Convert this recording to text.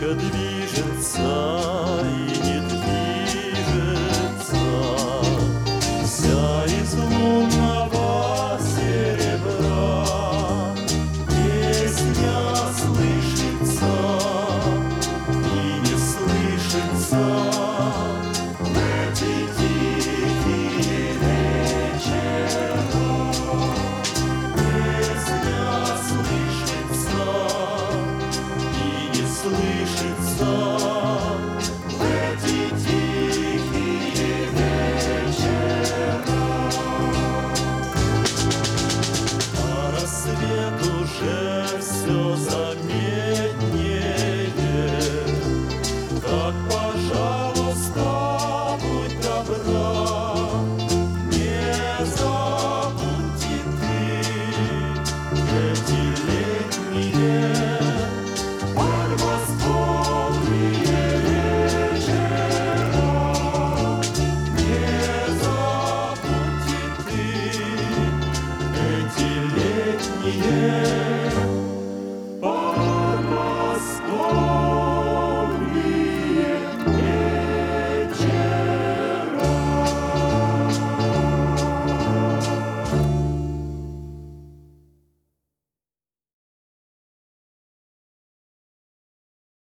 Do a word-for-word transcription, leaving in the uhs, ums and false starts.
Туча движется и не движется, вся из лунного серебра. Песня слышится и не слышится в эти тихие вечера. Песня слышится и не слышится в эти тихие вечера. А рассвет уже все заметнее. Так, пожалуйста, будь добра, не забудьте ты эти летние альбосполные вечера. Не забудьте ты эти летние